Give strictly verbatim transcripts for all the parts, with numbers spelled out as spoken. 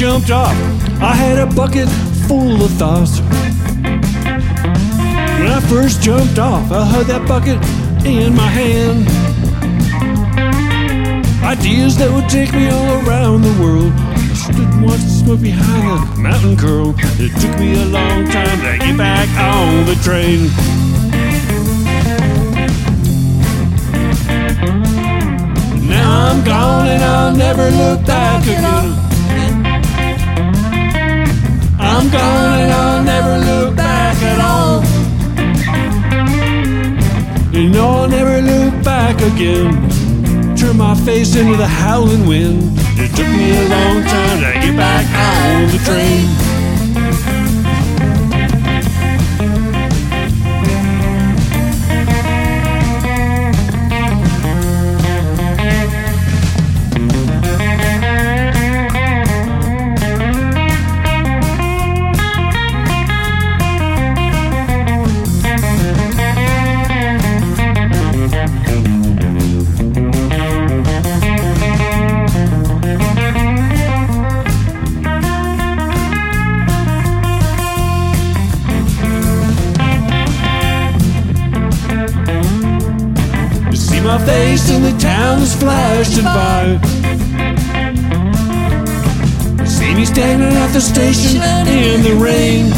jumped off, I had a bucket full of thoughts. When I first jumped off, I had that bucket in my hand. Ideas that would take me all around the world. I stood and watched the smoke behind the mountain curl. It took me a long time to get back on the train. Now I'm gone and I'll never look back again. I'm gone and I'll never look back at all. You know I'll never look back again. Turn my face into the howling wind. It took me a long time to get back on the train. My face in the town is flashing by. See me standing at the station in the rain.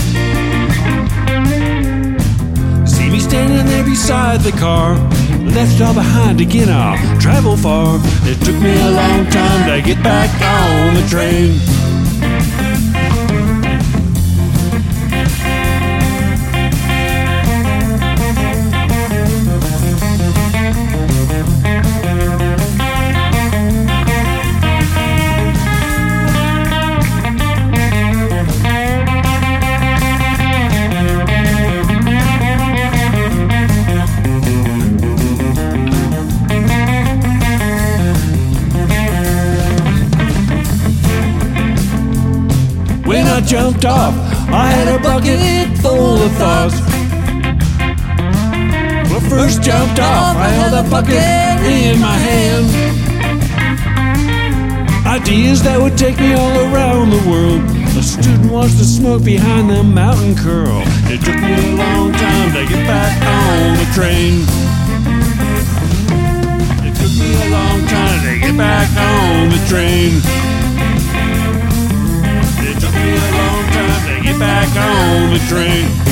See me standing there beside the car. Left it all behind to get off, travel far. It took me a long time to get back on the train. When I jumped off, I had a bucket full of thoughts. When I first jumped off, I held a bucket in my hand. Ideas that would take me all around the world. I stood and watched the smoke behind the mountain curl. It took me a long time to get back on the train. It took me a long time to get back on the train. It took me a long time to get back on the train.